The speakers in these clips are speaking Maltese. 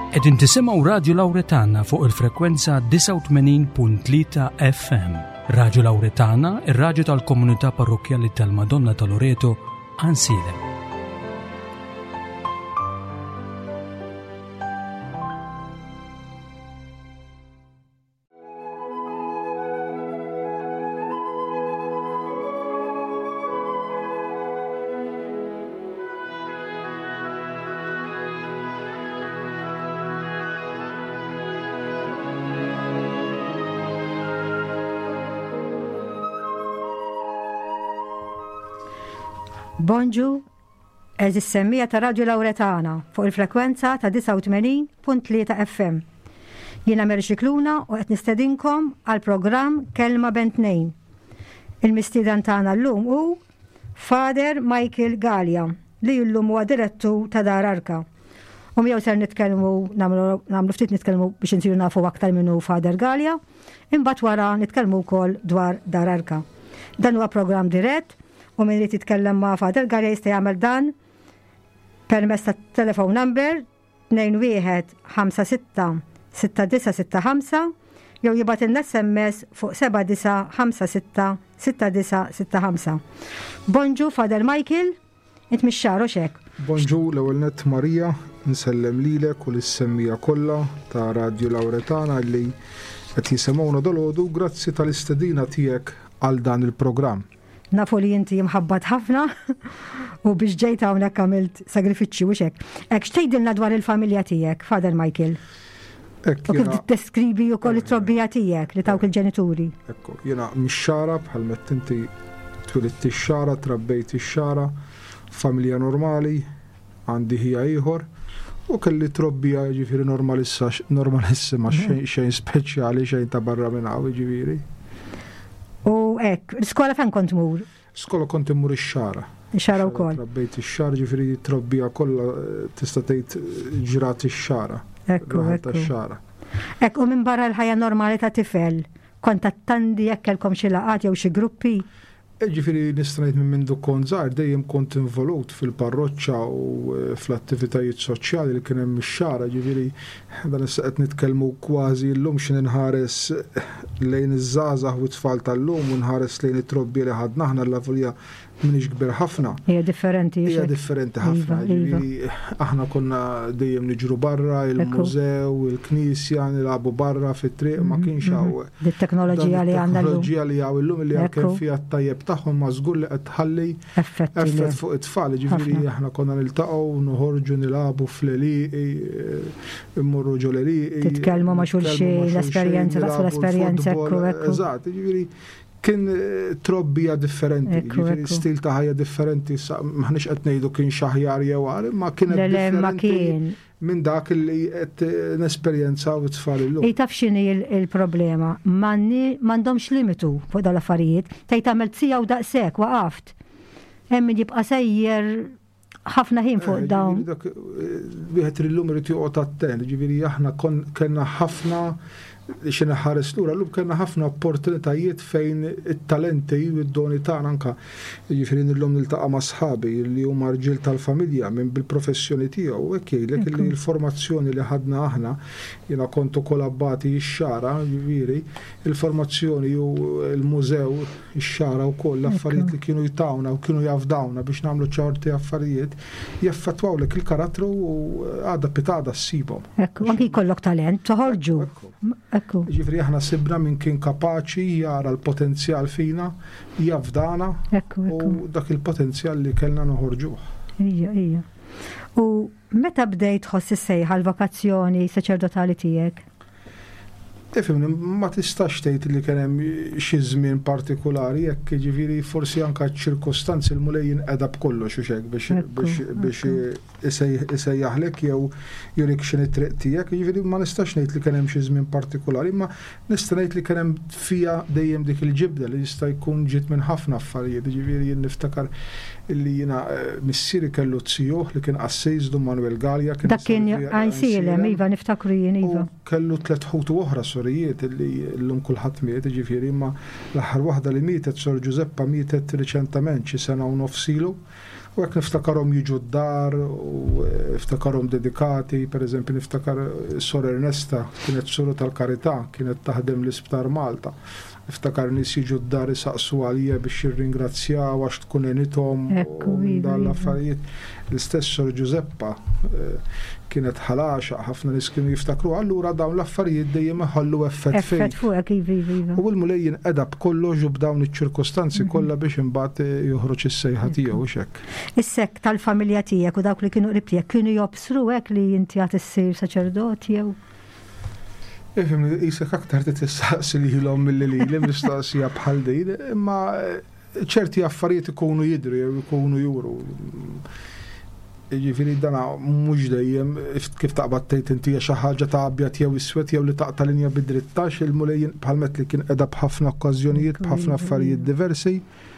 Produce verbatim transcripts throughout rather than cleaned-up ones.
Qegħdin tisimgħu Radio Lawretana fuq il-frekwenza tisa' u tmenin punt tlieta F M. Radio Lawretana, ir-radju tal-Komunità Parrokjali tal-Madonna ta' Loreto, Ansilem. Bonġu, eżis semmija ta' Radio Lawretana fuq il-frekwenza ta' tisa' u tmenin punt tlieta F M. Jiena Meri Xikluna u qed nistedinkom għal programm Kelma bejn tnejn. Il-mistieden tagħna llum hu Father Michael Gallia li llum huwa direttur ta' Dar Arka. U miegħu ser nitkellmu nagħmlu ftit nitkellmu biex insiru nafu aktar minnu Father Gallia, imbagħad wara nitkellmu wkoll dwar Dar Arka. Dan huwa programm dirett u min li titkellem ma' Father Gallia jista' jagħmel dan permezz tat-telephone number tnejn wieħed ħamsa sitta sitta disa' sitta ħamsa jew jibgħat ilna S M S fuq seba' disa' ħamsa sitta sitta disa' sitta ħamsa. Bonġu Father Michael, int mix-xahar u x'hekk. Bonġu l-ewwel nett Marija, nsellem lilek u lis-semmija kollha ta' Radio Lawretana li qed jisimgħuna dolodu, grazzi tal-istedina tiegħek għal dan il-programm. Nafu li inti mħabbat ħafna u biex ġejta hawnhekk għamilt sagrifiċċji u xek. Hekk x'tgħidilna dwar il-familja tiegħek, Father Michael? U kif tiddeskribi wkoll it-trobbija tiegħek li tawk il-ġenituri? Ekku, jiena mix-xara bħal mett inti twilidti x-xara, trabbejt ix-xara, familja normali, għandi ħija ieħor u kelli trobbija ġifieri normalissima xejn speċjali, xejn ta' barra minn hawn ġifieri. U hekk, l-iskola fejn kont mur? Skola kont immur ix-xara. Ix-xara wkoll. Trabbejt ix-xara ġifieri trobbija kollha tista' tgħid ġrat ix-xara. Ekku, ekku. Ekk u minn barra l-ħajja normali ta' tifel, kont attandi jekk kellkom xi laqgħat jew xi gruppi? Ġifieri nista' ngħid minn mindu kont żgħar dejjem kont involut fil-parroċċa u fl-attivitajiet soċjali li kien hemm ix-xara, ġifieri dan issa qed nitkellmu kważi llum xi inħares lejn iż-żgħażagħ u t-tfal tal-lum u nħares lejn it-trobbi li ħadna aħna l-avolija minix kbir ħafna. Hija differenti. Hija differenti ħafna. Ġifieri aħna konna dejjem niġru barra, il-mużew, il-knisja, nilagħbu barra fit-triq, ma kienx hawn. Dit-teknoloġija li għandna llum. Teknoloġija li hawn illum li kien fiha t-tajjeb tagħhom ma żgur li qed tħalli effett fuq it-tfal. Ġifieri aħna konna niltaqgħu, noħorġu nilagħbu fl-eliqi, immorru ġol-eliqi. Titkellmu ma' xulxejn l-esperjenza taqsmu l-esperjenza ekku ekku. Eżatt, ġifieri kien trobbija differenti, ġifieri stil ta' ħajja differenti, maħniex qed ngħidu kien xaħjar jew għar, ma kien differenti minn dak li qed nesperjenzaw it-tfal illum. Ej taf x'inhi l-problema, m'għandhomx limitu fuq dawn l-affarijiet, tgħid tagħmel sija u daqshekk waqaft. Hemm min jibqa' sejjer ħafna ħin fuq dawn. Wieħed illum irid joqgħod attent, ġifieri aħna kellna ħafna li xina ħares lura, l-lum kena ħafna opportunitajiet fejn it-talenti u id-doni tagħna anka jiġifieri nillum niltaqa' ma' sħabi li huma rġiel tal-familja minn bil-professjoni tiegħu u hekk jgħidlek li l-formazzjoni li ħadna aħna jiena kont ukoll abbati x-xara jiġifieri il-formazzjoni u l-mużew ix-xara wkoll l-affarijiet li kienu jtawna u kienu jafdawna biex nagħmlu ċerti affarijiet jaffettwawlek il-karattru u għadha pitada ssibhom. Ekku, anke jkollok talent, toħorġu. Ġifri aħna sibna minn kien kapaċi jara l-potenzjal fina, jafdana u dak il-potenzjal li kellna noħorġuh. Ija, ija. U meta bdejt tħoss is-sejħa l-vokazzjoni saċerdotali tiegħek? Tifhimni, ma tistax tgħid li kien hemm xi żmien partikolari jekk jiġifieri forsi anke ċ-ċirkostanzi l-mulejjin qiegħda b'kollox u hekk biex biex isejjaħlek jew jurik x'inhi t-triq tiegħek, jiġifieri ma nistax ngħid li kien hemm xi żmien partikolari, imma nista' ngħid li kien hemm fija dejjem dik il-ġibda li jista' jkun ġiet minn ħafna affarijiet, jiġifieri jien niftakar illi jiena missieri kellu tzjuh li kien qassejżdu Manuel Gallia kien dak kien għajsilem iva niftakru jien iva. Kellu tliet ħutu oħra sorijiet illi llum kulħadd miet jiġifieri imma l-aħħar waħda li mietet Sor Giuseppa mietet riċentament xi sena u nofsilu U għek niftakarom jiġu d-dar, u niftakarom dedikati, per eżempju niftakar Sor Ernesta, kienet suru tal-karità, kienet taħdem l-Isptar Malta. Niftakar nis jiġu d-dar isaqsu għalija biex jirringrazzjaw għax tkun enitom u dal-affarijiet. L-istess Sor Giuseppa kienet ħalaxa, ħafna nis kienu jiftakru, allura dawn l-affarijiet dejjem ħallu effett fejn. Effett fuqek, iva. U l-mulejjin edab kollox u b'dawn iċ-ċirkostanzi kollha biex imbagħad joħroġ is-sejħa tiegħu x'hekk. Is-sekk tal-familja tiegħek u dawk li kienu qrib tiegħek kienu jobsru hekk li inti għad issir saċerdot jew? Ifhem isek aktar tistaqsi lilhom milli li mistoqsija bħal din, imma ċerti affarijiet ikunu jidru jew ikunu juru. Ġifieri dana mhux dejjem kif taqbad tgħid inti xi ħaġa ta' abjad jew iswed jew li taqta' linja bid-drittax il-mulejjin bħalmet li kien qiegħda b'ħafna okkażjonijiet b'ħafna affarijiet diversi.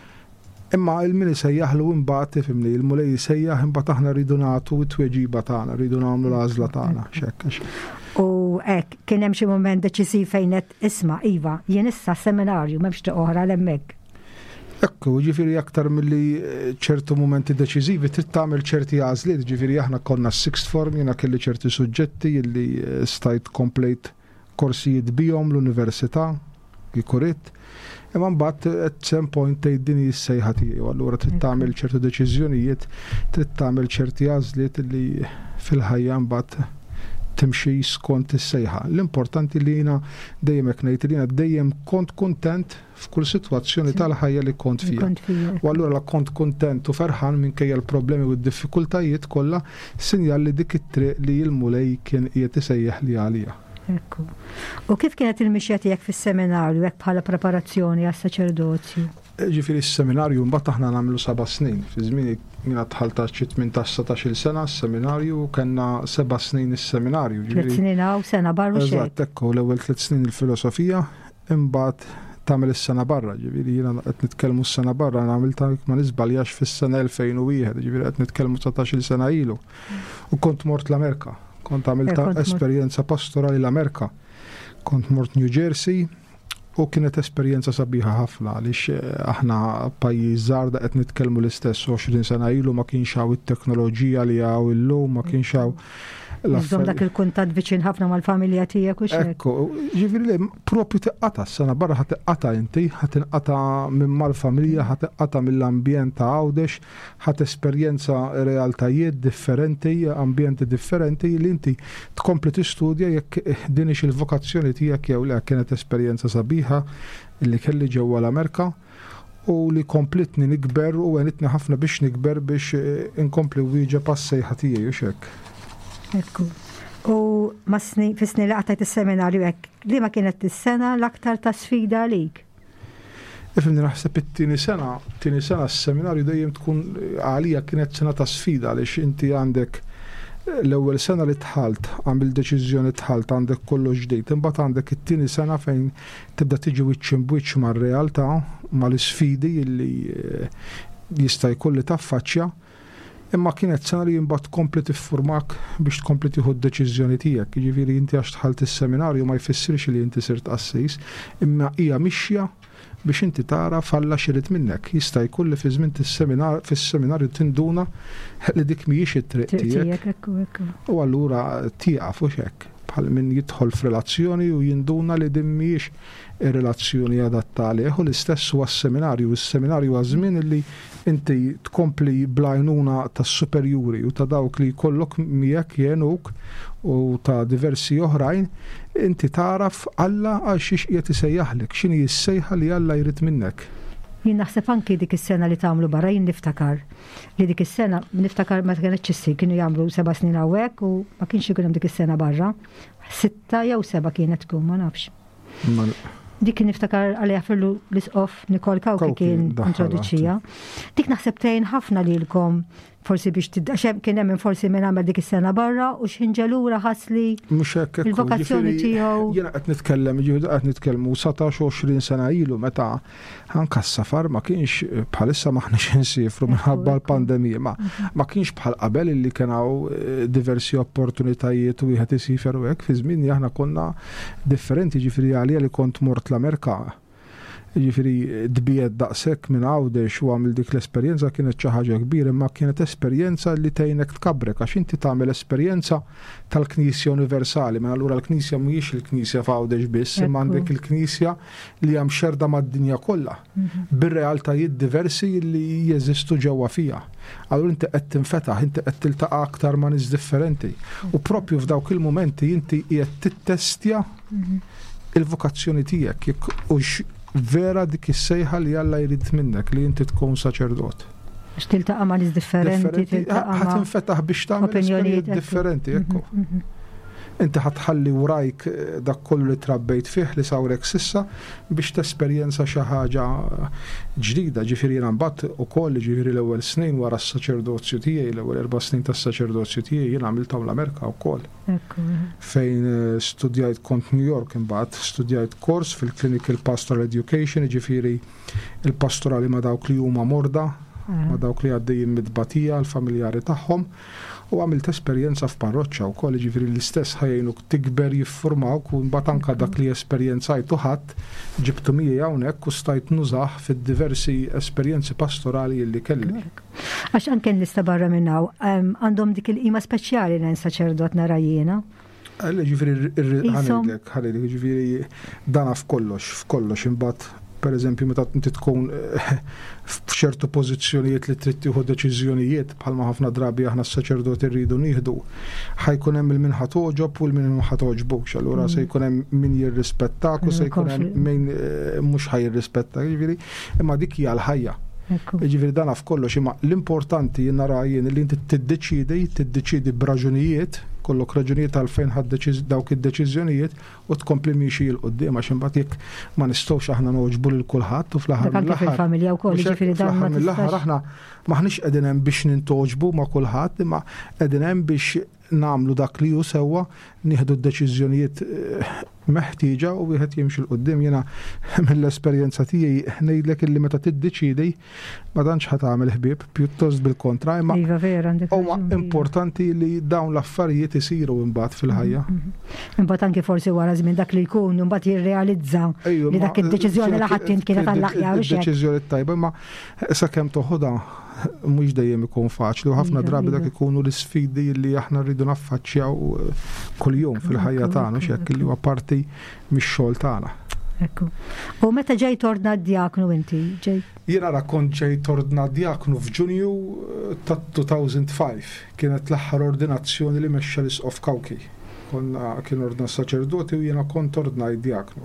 Imma il-min isejjaħlu imbagħad ifhimni, il-mulej isejjaħ imbagħad aħna rridu nagħtu t-tweġiba tagħna, rridu nagħmlu l-għażla tagħna x'hekk. U hekk kien hemm xi mument deċisiv fejn qed isma' iva, jien issa seminarju m'hemmx tieq oħra l-hemmhekk. Ekku, ġifiri aktar milli ċertu momenti deċiżivi trid tagħmel ċerti għażliet, ġifiri aħna konna sixth form, jiena kelli ċerti suġġetti li stajt komplejt korsijiet bihom l-università, kikurit, imma mbagħad at some point tgħid din is-sejħa tiegħu, allura trid tagħmel ċertu deċiżjonijiet, trid tagħmel ċerti għażliet li fil-ħajja mbagħad timxi skont is-sejħa. L-importanti li jiena dejjem hekk ngħid li jiena dejjem kont kuntent f'kull sitwazzjoni tal-ħajja li kont fiha. U allura la kont kuntent u ferħan minkejja l-problemi u d-diffikultajiet kollha sinjal li dik it-triq li l-mulej kien qiegħed isejjaħ li għalija. Ekku. U kif kienet il-mixja tiegħek fis-seminarju hekk bħala preparazzjoni għas-saċerdozju? Ġifieri s-seminarju mbagħad aħna nagħmlu seba' snin. Fi żmieni jiena tħalta xi tmintax setax-il sena s-seminarju u kellna seba' snin is-seminarju. Tliet snin hawn sena barra xejn. Eżatt, ekku l-ewwel tliet snin il-filosofija, imbagħad tagħmel is-sena barra, ġifieri jiena qed nitkellmu s-sena barra nagħmilta ma nisbaljax fis-sena elfejn u wieħed, ġifieri qed nitkellmu setax-il sena ilu. U kont mort l-Amerika, kont għamilta esperjenza pastorali l-Amerika. Kont mort New Jersey u kienet esperjenza sabiħa ħafna għaliex aħna pajjiż żgħar qed nitkellmu l-istess għoxrin sena ilu ma kienx hawn it-teknoloġija li hawn illum, ma kienx hawn Iżdom dak il-kuntatt viċin ħafna mal-familja tiegħek u x'hekk. Ekku, ġifieri li proprju tiqqata s-sena barra ħad tiqqata inti, ħad tinqata minn mal-familja, ħad tiqqata mill-ambjent ta' għawdex, ħad esperjenza realtajiet differenti, ambjenti differenti li inti tkompli tistudja jekk dinix il-vokazzjoni tiegħek jew le kienet esperjenza sabiħa li kelli ġewwa l-Amerika u li komplitni nikber u għenitni ħafna biex nikber biex inkompli wieġeb pas-sejħa tiegħi u x'hekk. Ekku. U ma sni, fi sni li għatajt il-seminarju hekk, li ma kienet is-sena l-aktar ta' sfida għalik? Ifimni naħseb it-tieni sena, tieni sena s-seminarju dejjem tkun għalija kienet sena ta' sfida għaliex inti għandek l-ewwel sena li tħalt, għamil deċiżjoni tħalt għandek kollox ġdejt, imbagħad għandek it-tieni sena fejn tibda tiġi wiċċ imbuċċ mar-realtà, mal-isfidi li jista' jkolli taffaċċja. Imma kienet sena li jimbagħad kompli tiffurmak biex tkompli tieħu d-deċiżjoni tiegħek. Jiġifieri inti għax tħalt is-seminarju ma jfissirx li inti sirt assis, imma hija mixja biex inti tara falla xirid minnek. Jista' jkun li fi żmien is-seminar fis-seminarju tinduna li dik mhijiex it-triq tiegħek. U allura tieqaf u hekk bħal min jidħol f'relazzjoni u jinduna li din mhijiex ir-relazzjoni adatta għalih u l-istess huwa s-seminarju. Is-seminarju huwa żmien li inti tkompli blajnuna tas-superjuri u ta' dawk li jkollok miegħek jenuk u ta' diversi oħrajn, inti taraf Alla għal xiex qiegħed isejjaħlek, x'inhi s-sejħa li Alla jrid minnek. Jien naħseb anki dik is-sena li tagħmlu barra jien niftakar li dik is-sena niftakar ma kienx issi kienu jagħmlu seba' snin hawnhekk u ma kienx ikun hemm dik is-sena barra. Sitta jew seba' kienet tkun ma nafx. Dik kien niftakar għalija fillu l-isqof Nikol Kawki kien introduċija. Dik naħseb tgħin ħafna lilkom forsi biex tiddaxem kien hemm forsi minn għamel dik is-sena barra u x'inġelura ħasli il-vokazzjoni tiegħu. Jiena qed nitkellem ġieħdu qed nitkellmu satax u għoxrin sena ilu meta anke s-safar ma kienx bħalissa maħniex insifru minħabba l-pandemija ma ma kienx bħal qabel illi kien hawn diversi opportunitajiet u wieħed isifer u hekk fi żmien aħna konna differenti ġifieri għalija li kont mort l-Amerika. Ġifieri dbiet daqshekk minn Għawdex u għamil dik l-esperjenza kienet xi ħaġa kbira, imma kienet esperjenza li tgħinek tkabrek għax inti tagħmel esperjenza tal-Knisja Universali. Ma allura l-Knisja mhijiex il-Knisja f'Għawdex biss, imma għandek il-Knisja li hemm xerda mad-dinja kollha bir-realtajiet diversi li jeżistu ġewwa fiha. Allura inti qed tinfetaħ, inti qed tiltaqa' aktar ma' nies differenti. U proprju f'dawk il-mumenti inti qiegħed tittestja il-vokazzjoni tiegħek u vera dik is-sejħa li Alla jrid minnek li inti tkun saċerdot. Għax tiltaqa' ma' nies differenti, tiltaqa' ħadd tinfetaħ biex tagħmel opinjonijiet differenti, ekku. Inti ħatħalli wrajk dak kollu li trabbejt fih li sawrek sissa biex tesperjenza xi ħaġa ġdida. Ġifieri jiena mbagħad ukoll ġifieri l-ewwel snin wara s-saċerdozzju tiegħi, l-ewwel erba' snin tas-saċerdozzju tiegħi jien għamilthom l-Amerika wkoll. Fejn studjajt kont New York imbagħad studjajt kors fil-Clinical Pastoral Education, ġifieri il-pastorali ma' dawk li huma morda, ma' dawk li għaddejjin mid-batija, l-familjari tagħhom. U għamilt esperjenza f'parroċċa wkoll, ġifieri l-istess ħajjinuk tikber jiffurmawk u mbagħad anke dak li esperjenzajtu ħadd ġibtu miegħi hawnhekk u stajt nużah fid-diversi esperjenzi pastorali li kelli. Għax anke nista' barra minn hawn għandhom dik il-qima speċjali lejn saċerdot nara jiena. Ġifieri ħanejlek, ħanejlek ġifieri dana f'kollox, f'kollox imbagħad pereżempju meta inti tkun f'ċertu pożizzjonijiet li trid tieħu deċiżjonijiet bħalma ħafna drabi aħna s-saċerdoti rridu nieħdu, ħajkun hemm il-min ħatoġob u l-min ma ħatoġbux. Allura se jkun hemm min jirrispettak u se jkun hemm min mhux ħajirrispettak, jiġifieri imma dik hija l-ħajja. Jiġifieri dan f'kollox imma l-importanti nara jien li inti tiddeċidi, tiddeċidi b'raġunijiet, kollok raġunijiet għalfejn ħadd dawk id-deċiżjonijiet u tkompli miexi l qudiem għax imbagħad jekk ma nistgħux aħna noġbu lil kulħadd u fl-aħħar mill-aħħar. Fil-familja wkoll jiġifieri dan ma mill-aħħar aħna maħniex qegħdin hemm biex nintoġbu ma' kulħadd imma qegħdin hemm biex nagħmlu dak li hu sewwa nieħdu d-deċiżjonijiet meħtieġa u wieħed jimxi l qudiem. Jiena mill-esperjenza tiegħi ngħidlek illi meta tiddeċidi ma tantx ħadd tagħmel ħbieb, pjuttost bil-kontra, imma huma importanti li dawn l-affarijiet isiru imbagħad fil-ħajja. Imbagħad anke forsi wara żmien dak li jkun imbagħad jirrealizza li dak id-deċiżjoni li ħadd kienet għall-aħjar biex deċiżjoni tajba, imma sakemm toħodha mhux dejjem ikun faċli u ħafna drabi dak ikunu l-isfidi li aħna rridu naffaċċjaw kuljum fil-ħajja tagħna x'hekk li huwa parti mix-xogħol tagħna. Ekku. U meta ġej tordna d-djaknu inti? Jiena rakkont ġej tordna d-djaknu f'Ġunju ta' two thousand five. Kienet l-aħħar ordinazzjoni li mexxa l-Isqof Kawki. Konna kien ordna saċerdoti u jiena kont ordnajt djaknu.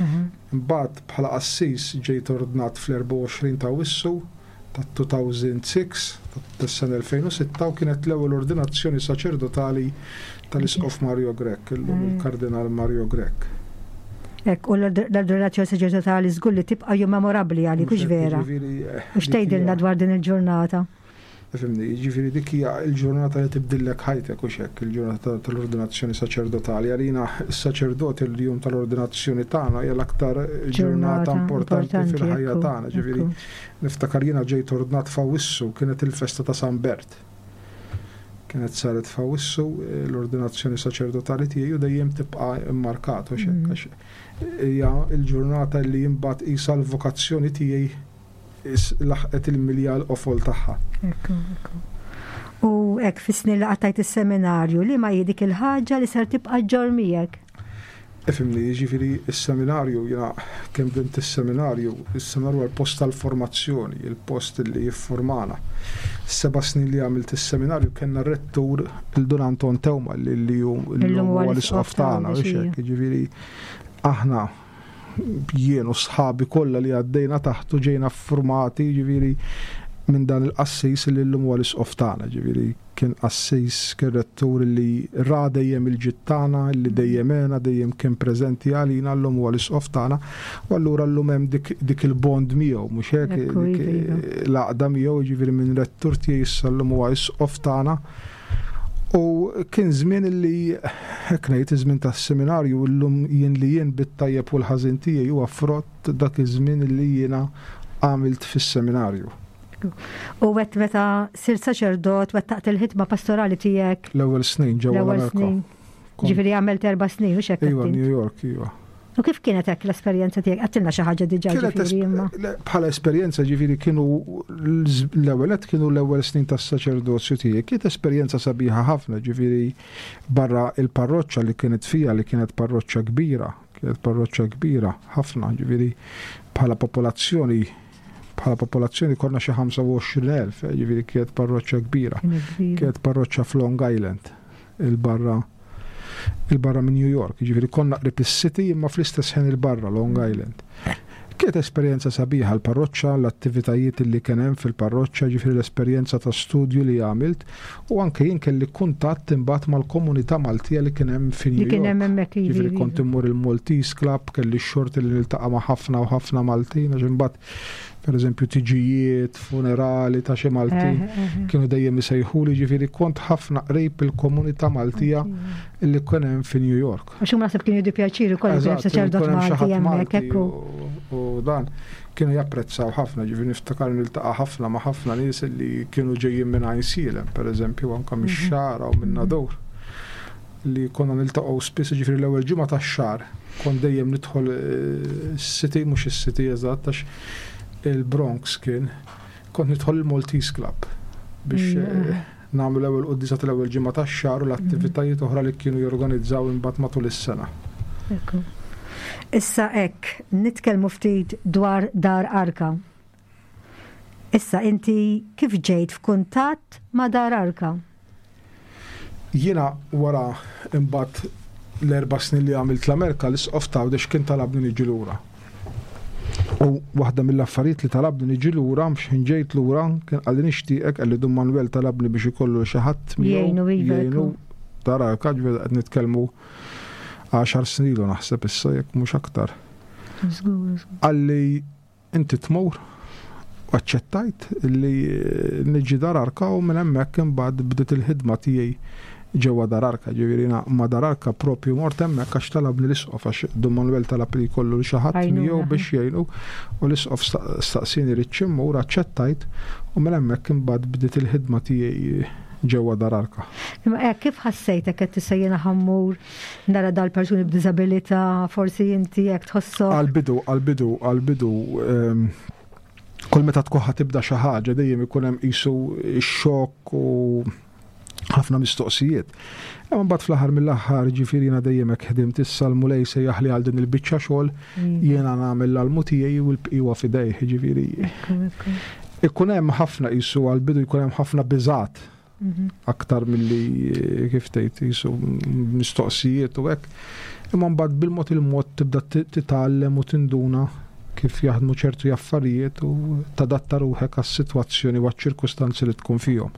Imbagħad bħala qassis ġejt ordnat fl-erba' ta' Wissu ta' two thousand six, tas-sena elfejn u sitta u kienet l-ewwel ordinazzjoni saċerdotali tal-Isqof Mario Grek, il-Kardinal Mario Grek. Ekk, u l-ordinazzjoni saċerdotali żgur li tibqa' jum memorabbli għalik hux vera. U x'tgħidilna dwar din il-ġurnata? Fimni, jiġifieri dik hija l-ġurnata li tibdillek ħajtek u hekk, il-ġurnata tal-ordinazzjoni saċerdotali. Għalina s-saċerdoti l-jum tal-ordinazzjoni tagħna hija l-aktar ġurnata importanti fil-ħajja tagħna. Ġifieri niftakar jiena ġejt ordnat f'Awissu, kienet il-festa ta' San Bert. Kienet saret f'Awissu l-ordinazzjoni saċerdotali tiegħi u dejjem tibqa' immarkat u hekk. Hija l-ġurnata li jimbagħad qisha l-vokazzjoni tiegħi laħqet il-milja l-qofol tagħha. Ekku, ekku. U hekk fis-snin li qattajt is-seminarju li ma jidik il-ħaġa li ser tibqa' ġġor miegħek. Ifhimni, jiġifieri s-seminarju jiena kemm bdimt is-seminarju, is-seminarju għal post tal-formazzjoni, il-post li jiffurmana. Seba' snin li għamilt is-seminarju kellna rettur il-Don Anton Tewma li huwa l-isqof tagħna biex hekk, jiġifieri aħna jien u sħabi kollha li għaddejna taħtu ġejna formati ġifieri minn dan il-qassis li llum huwa l-isqof tagħna, ġifieri kien qassis kien rettur li ra dejjem il-ġittana li dejjem għena dejjem kien preżenti għalina llum huwa l-isqof tagħna u allura llum hemm dik dik il-bond miegħu mhux hekk l-għaqda miegħu ġifieri minn rettur tiegħi issa llum huwa l-isqof tagħna. U kien żmien li hekk ngħid iż-żmien tas-seminarju llum jien li jien bit-tajjeb u l-ħażin tiegħi huwa frott dak iż-żmien li jiena għamilt fis-seminarju. U wet meta sir saċerdot wettaqt il-ħidma pastorali tiegħek. L-ewwel snin ġewwa l-Amerika. Ġifieri għamilt erba' snin u x'hekk. Iva, New York, iva. U kif kienet hekk l-esperjenza tiegħek? Għattilna xi ħaġa diġà ġifieri imma. Bħala esperjenza ġifieri kienu l-ewwel qed kienu l-ewwel snin tas-saċerdozju tiegħek. Kienet esperjenza sabiħa ħafna ġifieri barra il-parroċċa li kienet fija li kienet parroċċa kbira, kienet parroċċa kbira ħafna ġifieri bħala popolazzjoni bħala popolazzjoni konna xi ħamsa u għoxrin elf, ġifieri kienet parroċċa kbira. Kienet parroċċa f'Long Island il-barra il-barra minn New York, ġifiri konna qrib is-city imma fl-istess ħin il-barra Long Island. Kienet esperjenza sabiħa l-parroċċa, l-attivitajiet li kien hemm fil-parroċċa, ġifiri l-esperjenza ta' studju li għamilt u anke jien kelli kuntatt imbagħad mal-komunità Maltija li kien hemm fi New York. Ġifiri kont immur il-Maltese Club, kelli x-xorti li niltaqa' ma' ħafna u ħafna Maltin, għax imbagħad per eżempju tiġijiet, funerali ta' xi Maltin kienu dejjem isejħuli ġifieri kont ħafna qrib il-komunità Maltija illi kien hemm fi New York. Għax huma naħseb kienu jdu pjaċir ukoll hemm saċerdot Malti hemmhekk hekk u dan kienu japprezzaw ħafna ġifieri niftakar niltaqa' ħafna ma' ħafna nies li kienu ġejjin minn Għajnsilem, per eżempju anke mix-Xara u minn Nador li konna niltaqgħu spiss ġifieri l-ewwel ġimgħa tax-xahar kont dejjem nidħol is-city mhux is-city eżatt għax il-Bronx kien, kont nidħol il-Maltese Club biex nagħmlu l-ewwel qudiesa tal-ewwel ġimgħa tax-xahar u l-attivitajiet oħra li kienu jorganizzaw imbagħad matul is-sena. Issa hekk nitkellmu ftit dwar Dar Arka. Issa inti kif ġejt f'kuntatt ma' Dar Arka? Jiena wara imbagħad l-erba' snin li għamilt l-Amerika l-isqof tgħidex kien talabni niġi lura. U waħda mill-affarijiet li talabni niġi lura mx ħinġejt lura kien għalli nixtieqek għalli Dum Manuel talabni biex ikollu xi ħadd jgħinu Dar Arka ġifieri qed nitkellmu għaxar snin ilu naħseb issa jekk mhux aktar. Għalli inti tmur u aċċettajt li niġi Dar Arka u minn hemmhekk imbagħad bdiet il-ħidma tiegħi ġewwa Dar Arka, ġifieri ma' Dar Arka propju mort hemmhekk għax talabni l-isqof għax Dum Manuel talab li jkollu xi ħadd miegħu biex jgħinu u l-isqof staqsini rid immur aċċettajt u minn hemmhekk imbagħad bdiet il-ħidma tiegħi ġewwa Dar Arka. Imma hekk kif ħassejtek qed tissejjena ħammur nara dal-persuni b'diżabilità forsi inti hekk tħossok. Għall-bidu, għall-bidu, għall-bidu kull meta tkun ħatibda xi ħaġa dejjem ikun hemm qisu x-xokk u ħafna mistoqsijiet. Imma mbagħad fl-aħħar mill-aħħar ġifieri jiena dejjem hekk ħdimt issa l-mulej sejjaħ li għal din il-biċċa xogħol jiena nagħmel l-almu tiegħi u l-bqija fidejh ġifieri. Ikun hemm ħafna qisu għall-bidu jkun hemm ħafna biżgħat aktar milli kif tgħid qisu mistoqsijiet u hekk. Imma mbagħad bil-mod il-mod tibda titgħallem u tinduna kif jaħdmu ċertu affarijiet u tadatta ruħek għas-sitwazzjoni u għaċ-ċirkustanzi li tkun fihom.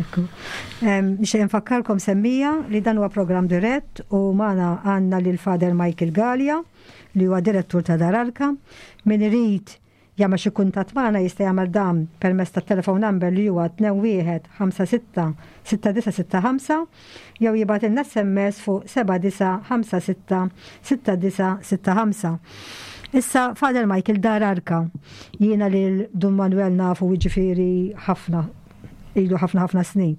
Nixtieq infakkarkom semmija li dan huwa programm dirett u magħna għandna lil Father Michael Gallia li huwa direttur ta' Dar Arka. Min irid jagħmel xi kuntatt magħna jista' jagħmel dan permezz tat-telephone number li huwa tnejn wieħed ħamsa sitta sitta disa sitta ħamsa jew jibgħat ilna S M S fuq seba' disa' ħamsa sitta sitta disa' sitta ħamsa. Issa Father Michael Dar Arka jiena lil Dum Manuel nafu jiġifieri ħafna ilu ħafna ħafna snin.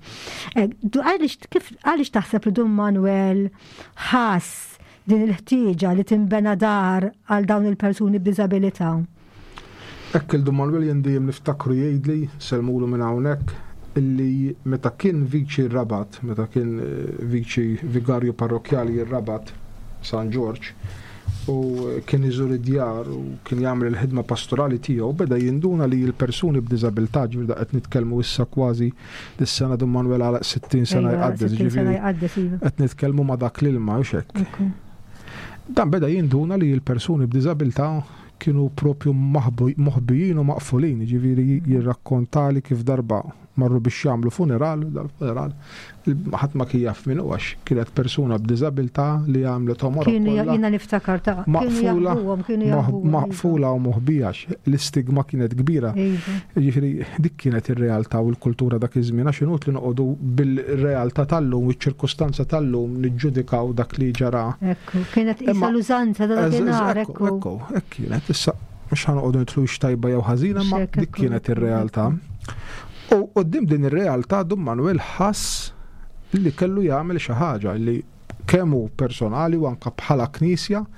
Għaliex taħseb li Dum Manuel ħass din il-ħtieġa li tinbena dar għal dawn il-persuni b'diżabilità? Hekk il-Dum Manuel jendejjem niftakru jgħidli selmulu minn hawnhekk illi meta kien viċi r-Rabat, meta kien viċi vigarju parrokjali r-Rabat San George u kien iżur id-djar u kien jagħmel il-ħidma pastorali tiegħu beda jinduna li l-persuni b'diżabilità ġifieri qed nitkellmu issa kważi dis-sena Dum Manuel għal sittin sena jqaddes ġifieri qed nitkellmu ma' dak l-ilma u hekk. Dan beda jinduna li l-persuni b'diżabilità kienu propju moħbijin u maqfulin, ġifieri jirrakkontali kif darba marru biex jagħmlu funeral, dal-funeral ħadd ma kien jaf min huwa kienet persuna b'diżabilità li għamlet omor kienu jiena niftakar ta' kienu kienu maqfula u moħbijax l-istigma kienet kbira. Ġifieri dik kienet ir-realtà u l-kultura dak iż-żmien għax inut li noqogħdu bil-realtà tal-lum u ċ-ċirkustanza tal-lum niġġudikaw dak li ġara. Ekku, kienet isa l-użanza ta' dakinhar ekku. Ekku, hekk kienet issa mhux ħanoqogħdu nitlu x'tajba jew ħażina ma dik kienet ir-realtà. U qoddim din ir-realtà Dum Manuel ħass li kellu jagħmel xi ħaġa li kemm hu personali u anke bħala knisja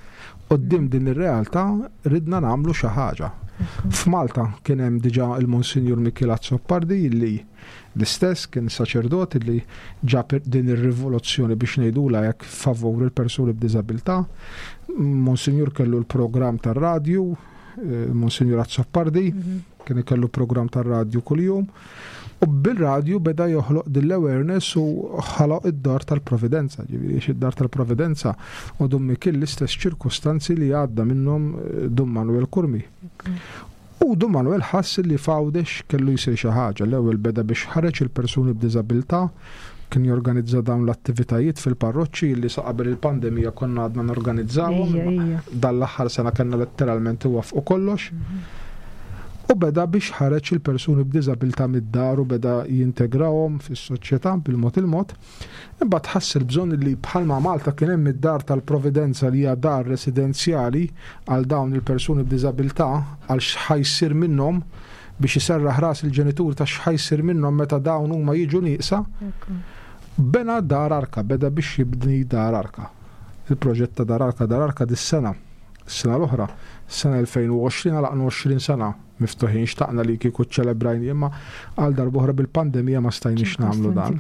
qoddim din ir-realtà ridna nagħmlu xi ħaġa. F'Malta kien hemm diġà il-Monsinjur Michele Azzoppardi li l-istess kien saċerdot li ġab din ir-rivoluzzjoni biex ngħidula jekk favur il-persuni b'diżabilità. Monsinjur kellu l-programm tar-radju, Monsinjur Azzoppardi kien ikellu programm tar-radju kuljum. U bil-radju beda joħloq dill-awareness u ħaloq id-dar tal-Providenza. Ġifieri id-dar tal-Providenza u dum Michele l-istess ċirkustanzi li għadda minnhom Dum Manuel Kurmi. U Dum Manuel ħass li fawdex kellu jsir xi ħaġa. L-ewwel beda biex ħareġ il-persuni b'diżabilità, kien jorganizza dawn l-attivitajiet fil-parroċċi li sa qabel il-pandemija konna għadna norganizzawhom. Dal-aħħar sena kellna letteralment iwaffqu kollox. U beda biex ħareġ il-persuni b'diżabilità mid-dar u beda jintegrawhom fis-soċjetà bil-mod il-mod. Imbagħad ħass il-bżonn li bħalma Malta kien hemm id-dar tal-Providenza li hija dar residenzjali għal dawn il-persuni b'diżabilità għal x'ħajsir minnhom biex iserraħ ras il-ġenitur ta' x'ħajsir minnhom meta dawn huma jiġu nieqsa. Bena dar arka, beda biex jibni dar arka. Il-proġett ta' dar arka, dar arka dis-sena. Is-sena l-oħra, s-sena elfejn u għoxrin għalaqna għoxrin sena miftuħin xtaqna li kieku ċelebrajni imma għal darbohra bil-pandemija ma stajniex nagħmlu dan.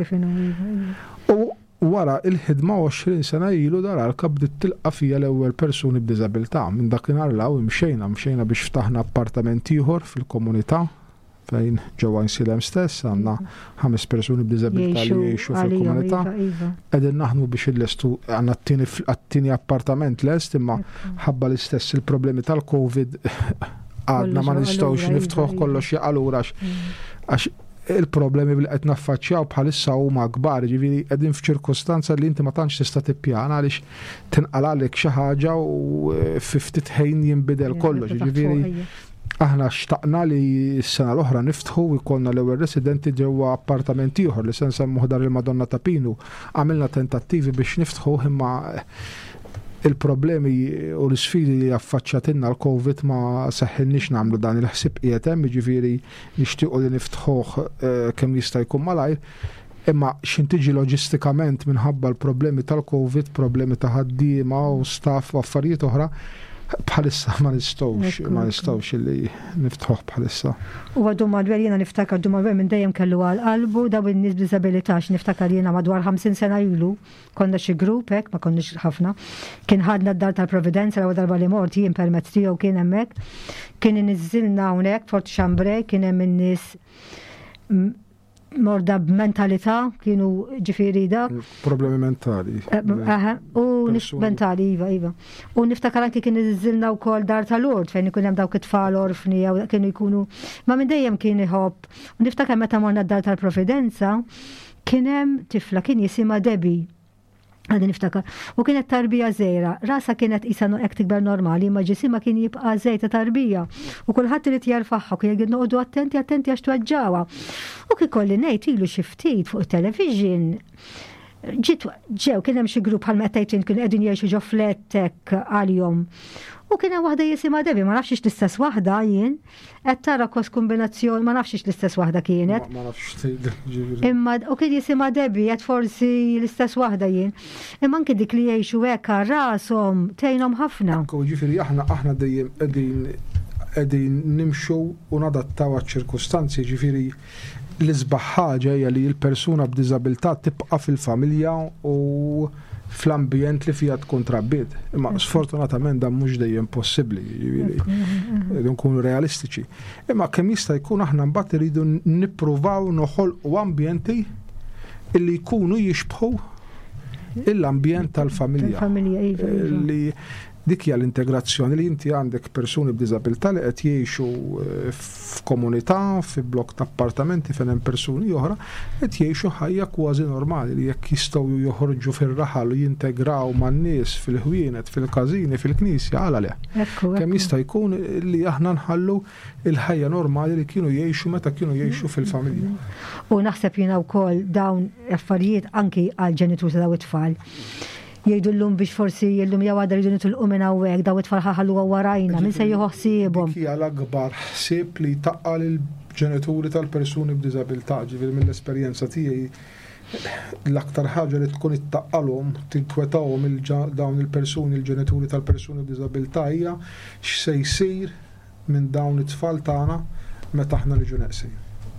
U wara il-ħidma għoxrin sena ilu dar arka bdiet tilqa' fija l-ewwel persuni b'diżabilità. Minn dakinhar law imxejna mxejna biex ftaħna appartament ieħor fil-komunità fejn ġewwa Insilem stess għandna ħames persuni b'diżabilità li jgħixu fil-komunità. Qegħdin naħdmu biex illestu għandna t-tieni appartament lest imma ħabba l-istess il-problemi tal-Covid għadna ma nistgħux niftħuh kollox jaqalura għax il-problemi li qed naffaċċjaw bħalissa huma kbar, ġifieri qegħdin f'ċirkustanza li inti ma tantx tista' tippjana għaliex tinqalalek xi ħaġa u fi ftit ħin jinbidel kollox, ġifieri aħna xtaqna li s-sena l-oħra niftħu u jkollna l-ewwel residenti ġewwa appartament ieħor li se nsemmuh dar il-Madonna ta' Pinu. Għamilna tentattivi biex niftħu imma il-problemi u l-sfidi li affaċċatilna l-Covid ma seħħilniex nagħmlu dan il-ħsieb qiegħed hemm, jiġifieri nixtiequ li niftħuh kemm jista' jkun malajr. Imma x'intiġi loġistikament minħabba l-problemi tal-Covid, problemi ta' ħaddiema u staff u affarijiet oħra, bħalissa ma nistgħux ma nistgħux li niftħuh bħalissa. U għadu madwar jiena niftakar du madwar minn dejjem kellu għal qalbu daw in-nies b'diżabilità niftakar jiena madwar ħamsin sena ilu konna xi grupp hekk ma konniex ħafna. Kien ħadna d-dar tal-Providenza l darba li mort jien permezz tiegħu kien hemmhekk. Kien iniżżilna hawnhekk Fort Chambray kien hemm in-nies morda b'mentalità kienu ġifieri dak. Problemi mentali. Aha, u mentali, iva, iva. U niftakar anki kien iżilna wkoll dar tal-ord fejn ikun hemm dawk it-tfal orfni jew kienu jkunu ma minn dejjem kien iħobb. U niftakar meta morna d-dar tal-Providenza kien hemm tifla kien jisimha Debbie. Għadin niftakar. U kienet tarbija żejra. Rasa kienet isa hekk tikber normali, ma ġisima kien jibqa' żejta tarbija. U kulħadd irid jarfaħħa, kien jgħidu noqogħdu attenti attenti għax tweġġawha. U kien kolli ngħid ilu xi ftit fuq it-television. Ġiet ġew kien hemm xi grupp bħal meta jgħid kienu qegħdin jgħixu ġo flettek għalihom. U kien hemm waħda jisimha Debbie, ma nafx l-istess waħda jien, qed tara kos kombinazzjoni, ma nafx l-istess waħda kienet. Ma nafx ġifieri. Imma u kien jisimha Debbie qed forsi l-istess waħda jien. Imma anke dik li jgħixu hekk rashom tgħinhom ħafna. Ġifieri aħna aħna dejjem qegħdin qegħdin nimxu u nadattaw għaċ-ċirkustanzi, ġifieri l-isbaħ ħaġa hija li l-persuna b'diżabilità tibqa' fil-familja u fl-ambjent li fija tkun trabbiet. Imma sfortunatament dan mhux dejjem possibbli, jiġifieri rridu nkunu realistiċi. Imma kemm jista' jkun aħna mbagħad iridu nippruvaw noħolqu ambjenti illi jkunu jixbħu l-ambjent tal-familja. Li dik hija l-integrazzjoni li inti għandek persuni b'diżabilità li qed jgħixu f'komunità, fi blokk ta' appartamenti fejn hemm persuni oħra qed jgħixu ħajja kważi normali li jekk jistgħu joħorġu fir-raħal u jintegraw man-nies fil-ħwienet, fil-każini, fil-knisja għala le. Kemm jista' jkun li aħna nħallu il-ħajja normali li kienu jgħixu meta kienu jgħixu fil-familja. U naħseb jiena wkoll dawn affarijiet anki għal ġenitur ta' daw it-tfal. Jgħidu l-lum biex forsi l-lum jaw għadar jridu nitulqu minn hawnhekk daw it-tfal ħaħallu warajna, min se jieħu ħsiebhom. Dik hija l-akbar ħsieb li taqqal il-ġenituri tal-persuni b'diżabilità, ġifieri mill-esperjenza tiegħi l-aktar ħaġa li tkun ittaqqalhom, tinkwetawhom dawn il-persuni, il-ġenituri tal-persuni b'diżabilità hija x'se jsir minn dawn it-tfal tagħna meta aħna niġu neqsin.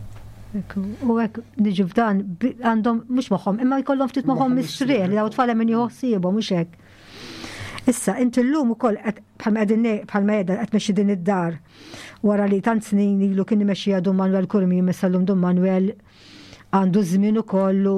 U hekk niġu f'dan għandhom mhux moħħhom, imma jkollhom ftit moħħhom mistrieħ li dawn tfal min joħsibhom mhux hekk. Issa inti llum ukoll bħalma qegħdin bħalma qiegħda qed tmexxi din id-dar wara li tant snin ilu kien imexxiha Dun Manuel Kurmi missa llum Dun Manuel għandu żmien ukoll.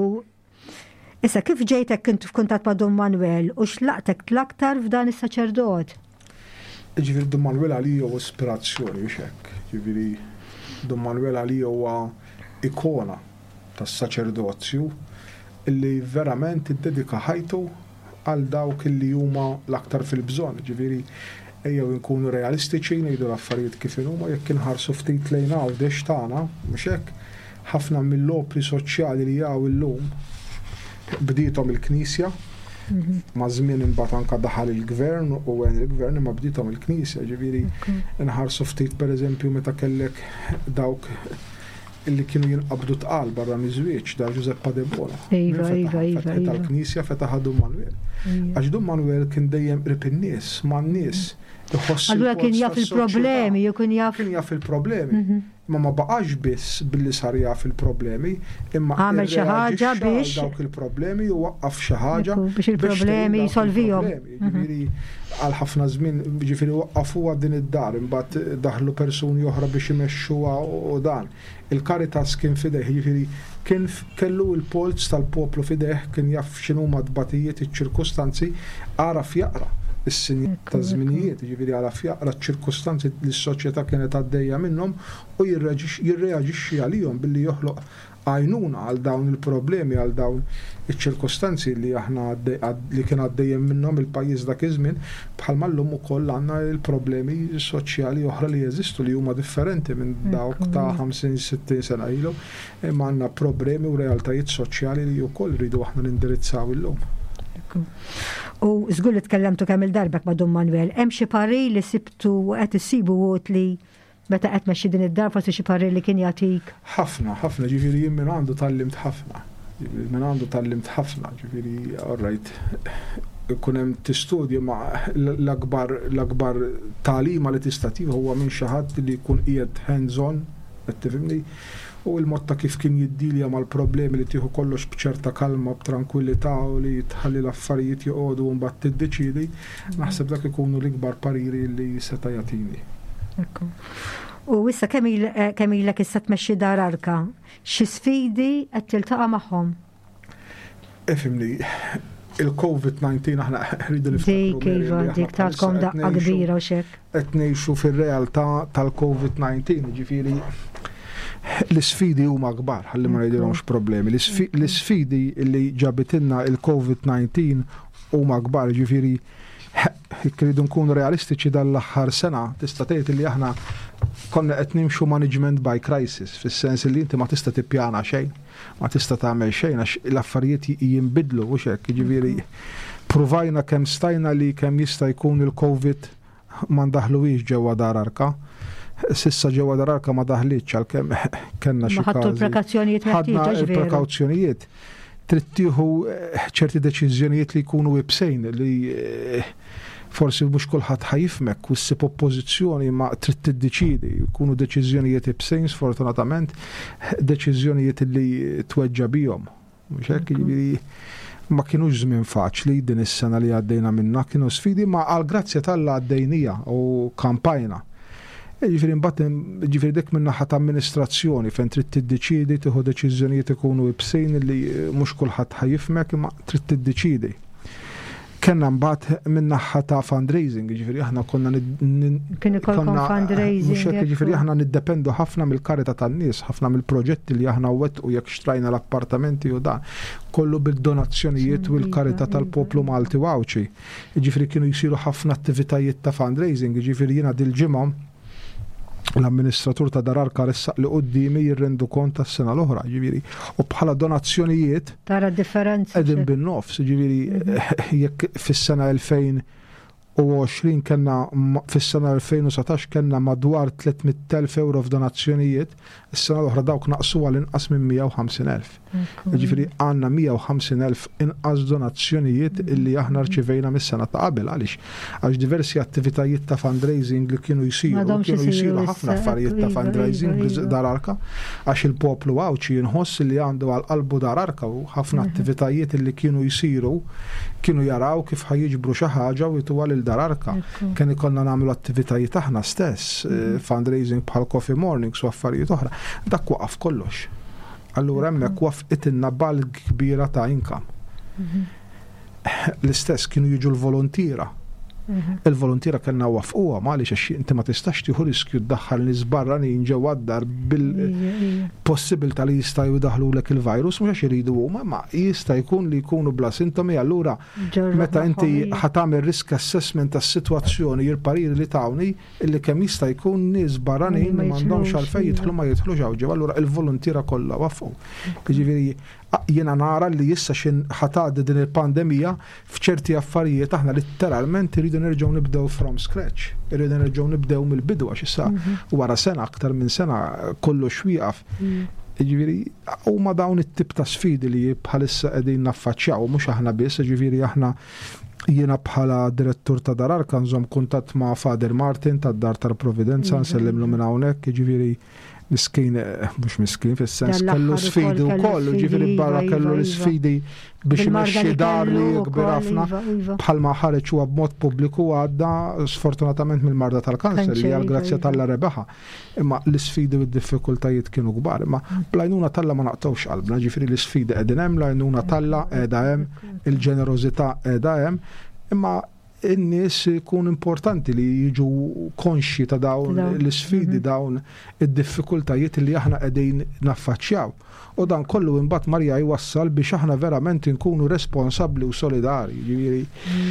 Issa kif ġejtek kint f'kuntatt ma' Dun Manuel u x'laqtek l-aktar f'dan is-saċerdot? Ġifieri Dun Manuel għalija huwa ispirazzjoni biex hekk. Ġifieri Dun Manuel għalija huwa ikona tas-saċerdozju illi verament iddedika ħajtu għal dawk illi huma l-aktar fil-bżonn. Ġifieri ejjew inkunu realistiċi ngħidu l-affarijiet kif huma jekk inħarsu ftit lejn għawdex tagħna mhux hekk ħafna mill-opri soċjali li jaw illum bdietom il-Knisja ma' żmien imbagħad anke daħal il-gvern u għen il-gvern imma bdietom il-Knisja. Ġifieri inħarsu ftit pereżempju meta kellek dawk illi kienu jinqabdu tqal barra miż-żwieġ da Giuseppa De Bono. Iva, iva, iva. Tal-Knisja fetaħ Dun Manuel. Għax Dun Manuel kien dejjem qrib in-nies, man-nies. Allura kien jaf il-problemi, jew kien jaf. Kien jaf il-problemi. Ma ma baqax biss billi sar jaf il-problemi, imma għamel xi ħaġa biex dawk il-problemi u waqqaf xi ħaġa biex il-problemi jsolvihom. Ġifieri għal ħafna żmien ġifieri waqqafuha din id-dar imbagħad daħlu persuni oħra biex imexxuha u dan. Il-Caritas kien fideh, ġifieri kien kellu l-polz tal-poplu fideh, kien jaf x'inhuma d-batijiet iċ-ċirkustanzi għaraf jaqra is-sinji ta' żminijiet, ġifieri għaraf jaqra ċ-ċirkustanzi li s-soċjetà kienet għaddejja minnhom u jirreaġixxi għalihom billi joħloq għajnuna għal dawn il-problemi għal dawn iċ-ċirkostanzi li aħna li kien għaddejjem minnhom il-pajjiż dak iż-żmien bħalma llum ukoll għandna l-problemi soċjali oħra li jeżistu li huma differenti minn dawk ta' ħamsin sittin sena ilu, imma għandna problemi u realtajiet soċjali li wkoll rridu aħna nindirizzaw illum. U żgur li tkellemtu kemm il-darbek ma' Dun Manuel, hemm xi parir li sibtu qed issibu li meta qed mexxi din id-dar forsi xi parir li kien jagħtik? Ħafna, ħafna, ġifieri jien minn għandu tallimt ħafna. Minn għandu tallimt ħafna, ġifieri orrajt ikun hemm tistudja ma' l-akbar l-akbar tagħlima li tista' tieħu huwa minn xi ħadd li jkun qiegħed hands-on, qed tifhimni, u l-mod ta' kif kien jiddilja mal-problemi li tieħu kollox b'ċerta kalma, b'tranquillità u li tħalli l-affarijiet joqogħdu u mbagħad tiddeċiedi, naħseb dak ikunu l-ikbar pariri li seta' jagħtini. U issa kemm ilek issa tmexxi dar Arka, xi sfidi qed tiltaqa' magħhom? Ifhimni, il-COVID nineteen aħna rridu niftakru iva dik tatkom daqqa kbira u xek. Qed ngħixu fir-realtà tal-COVID nineteen, ġifieri l-sfidi huma kbar, ħalli ma ngħidilhomx problemi. L-sfidi li ġabitilna il-COVID nineteen huma kbar, ġifieri rridu nkunu realistiċi dal-aħħar sena, tista' tgħid li aħna konna qed nimxu management by crisis, fis-sens li inti ma tista' tippjana xejn, ma tista' tagħmel xejn għax l-affarijiet jinbidlu u hekk, jiġifieri pruvajna kemm stajna li kemm jista' jkun il-COVID ma ndaħluhiex ġewwa dar Arka. Sissa ġewwa dar Arka ma daħlitx għalkemm kellna xi każi. Ħadtu l-prekazzjonijiet meħtieġa ġifieri. Il-prekawzjonijiet trid tieħu ċerti deċiżjonijiet li jkunu wibsejn li forsi mhux kulħadd ħajfmek u ssib oppożizzjoni ma trid tiddeċiedi, jkunu deċiżjonijiet ibsejn sfortunatament deċiżjonijiet li tweġġa bihom. Mhux hekk jiġifieri ma kienux żmien faċli din is-sena li għaddejna minnha, kienu sfidi ma għal grazzja tal-la għaddejnija u kampajna. Ġifieri mbagħad ġifieri dik minn naħa ta' amministrazzjoni fejn trid tiddeċiedi tieħu deċiżjonijiet ikunu ibsejn li mhux kulħadd ħajfmek imma trid tiddeċiedi. Kenna mbagħad minn naħa ta' fundraising, ġifieri aħna konna kien ikollkom fundraising. Mhux hekk ġifieri aħna niddependu ħafna mill-karità tan-nies, ħafna mill-proġetti li aħna wettqu jekk xtrajna l-appartamenti u dan kollu bil-donazzjonijiet u l-karità tal-poplu Malti Wawċi. Ġifieri kienu jsiru ħafna attivitajiet ta' fundraising, ġifieri jiena dil-ġimgħa l-amministratur ta' dar Arka ressaq li qudiemi jirrendu kont tas-sena l-oħra, ġifieri, u bħala donazzjonijiet tara differenza qegħdin bin-nofs, ġifieri jekk fis-sena elfejn u għoxrin kellna fis-sena elfejn u satax kellna madwar tlietmiyet elf euro f'donazzjonijiet, is-sena l-oħra dawk naqsu għal inqas minn mija u ħamsin elf. Ġifieri għandna mija u ħamsin elf inqas donazzjonijiet illi aħna rċivejna mis-sena ta' qabel għaliex għax diversi attivitajiet ta' fundraising li kienu jsiru kienu jsiru ħafna affarijiet ta' fundraising dar arka għax il-poplu għawċi jinħoss li għandu għal qalbu dar arka u ħafna attivitajiet illi kienu jsiru kienu jaraw kif ħajjiġbru xi ħaġa u jituha lil dar arka. Kien ikollna nagħmlu attivitajiet aħna stess, fundraising bħal coffee mornings u affarijiet oħra. Dak waqaf kollox. Allura hemmhekk wafqitilna balg kbira ta' income. L-istess kienu jiġu l-volontira. Il-volontira kellna wafquha għaliex għax inti ma tistax tieħu riskju ddaħħal nies barranin ġewwa d-dar bil-possibilità li jista' jidaħlulek il-virus mhux għax iridu huma, ma jista' jkun li jkunu bla sintomi allura meta inti ħatamel risk assessment tas-sitwazzjoni jirpariri li tawni illi kemm jista' jkun nies barranin li m'għandhomx għalfejn jidħlu ma jidħlux hawn ġew allura il-volontira kollha wafqu. Jiġifieri jiena nara li issa xin ħatgħaddi din il-pandemija f'ċerti affarijiet aħna litteralment iridu nerġgħu nibdew from scratch. Irridu nerġgħu nibdew mill-bidu għax issa wara sena aktar minn sena kollox wieqaf. Jiġifieri huma dawn it-tip ta' sfidi li bħalissa qegħdin naffaċċjaw mhux aħna biss, jiġifieri aħna jiena bħala direttur ta' Dar Arka nżomm kuntatt ma' Father Martin tad-Dar tal-Providenza nsellimlu minn hawnhekk, jiġifieri miskin, mux miskin, fil-sens kellu sfidi u kollu, ġifiri barra kellu l-sfidi biex imexxi dar li jikbir ħafna bħalma ħareġ huwa b'mod pubbliku għadda sfortunatament mill-marda tal-kanser li għal-grazzja tal-la rebaħa. Imma l-sfidi u d-diffikultajiet kienu kbar, imma bl-għajnuna talla ma naqtawx qalbna, ġifiri l-sfidi qegħdin hemm, l-għajnuna talla qiegħda hemm, il-ġenerożità qiegħda hemm, imma in-nies ikun importanti li jiġu konxi ta' dawn l-sfidi, dawn id-diffikultajiet li aħna qegħdin naffaċċjaw. U dan kollu imbagħad Marja jwassal biex aħna verament inkunu responsabbli u solidari. Jiġifieri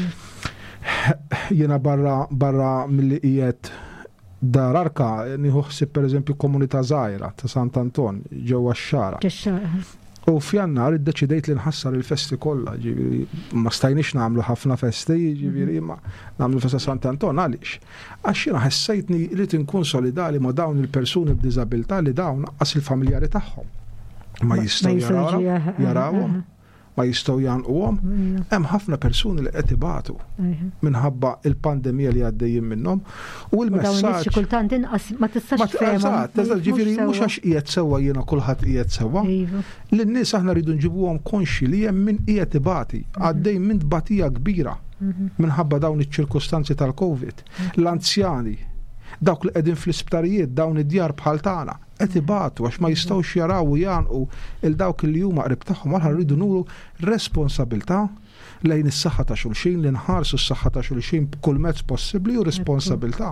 jiena barra barra milli qiegħed Dar Arka nieħu ħsieb pereżempju komunità żgħira ta' Sant'Anton ġewwa x-Xara. U f'Jannar iddeċidejt li nħassar il-festi kollha, ġifieri ma stajniex nagħmlu ħafna festi, ġifieri ma nagħmlu festa Sant'Anton għaliex. Għax jiena ħessejtni li inkun solidali ma' dawn il-persuni b'diżabilità li dawn qas il-familjari tagħhom. Ma jistgħu jarawhom, ma jistgħu janquhom. Hemm ħafna persuni li qed ibatu minħabba il-pandemija li għaddejjin minnhom u l-messaġġ kultant inqas ma tistax tfehmhom. Eżatt, ġifieri mhux għax qiegħed sewwa jiena kulħadd qiegħed sewwa. Lin-nies aħna rridu nġibuhom konxi li hemm min qiegħed ibati, għaddej minn tbatija kbira minħabba dawn iċ-ċirkustanzi tal-Covid. L-anzjani, dawk li qegħdin fl-isptarijiet dawn id-djar bħal tagħna qed ibatu għax ma jistgħux jaraw u janqu il dawk li huma qrib tagħhom aħna rridu nuru responsabilità lejn is-saħħa ta' xulxin li nħarsu s-saħħa ta' xulxin b'kull mezz possibbli u responsabilità.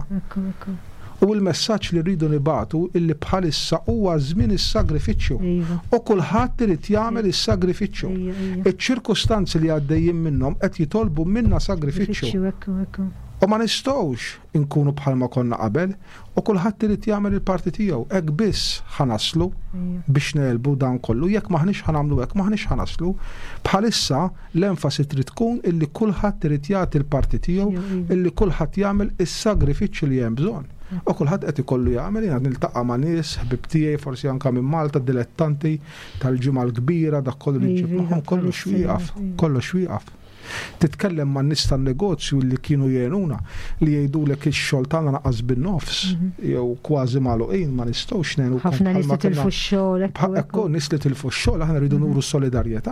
U l-messaġġ li rridu nibatu illi bħalissa huwa żmien is-sagrifiċċju u kulħadd irid jagħmel is-sagrifiċċju. Iċ-ċirkustanzi li għaddejjin minnhom qed jitolbu minna sagrifiċċju. U ma nistgħux inkunu bħalma konna qabel u kulħadd irid jagħmel il-parti tiegħu. Hekk biss ħanaslu biex nelbu dan kollu, jekk maħniex ħanamlu hekk maħniex ħanaslu. Bħalissa l-enfasi trid tkun illi kulħadd irid jagħti l-parti tiegħu, illi kulħadd jagħmel is-sagrifiċċju li hemm bżonn. U kulħadd qed ikollu jagħmel jiena niltaqa' ma' nies ħbib tiegħi forsi anke minn Malta, dilettanti tal-ġimgħa l-kbira dak kollu li ġib magħhom kollox wieqaf, kollox wieqaf. Titkellem ma' nies tan-negozju li kienu jgħinuna li jgħidulek ix-xogħol tagħna naqas bin-nofs jew kważi magħluqin ma nistgħux ngħinu ħafna nies li tilfu x-xogħol hekk nies li tilfu x-xogħol aħna rridu nuru solidarjetà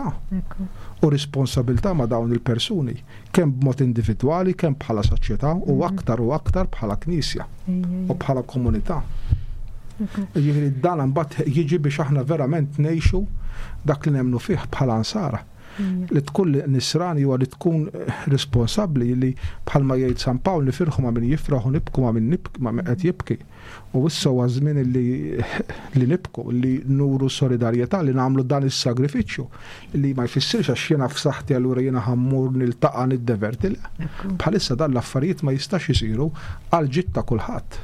u responsabilità ma' dawn il-persuni kemm b'mod individwali kemm bħala soċjetà u aktar u aktar bħala knisja u bħala komunità. Jiġifieri dan imbagħad jiġi biex aħna verament ngħixu dak li nemmnu fih bħala ansara. Li tkun nisrani huwa li tkun responsabbli li bħalma jgħid San Pawl nifirħu ma' min jifraħ u nibku ma' min qed jibki. U issa huwa żmien li li nibku, li nuru solidarjetà, li nagħmlu dan is-sagrifiċċju li ma jfissirx għax jiena f'saħħti allura jiena ħammur niltaqa' niddeverti. Bħalissa dan l-affarijiet ma jistax isiru għal ġid ta' kulħadd.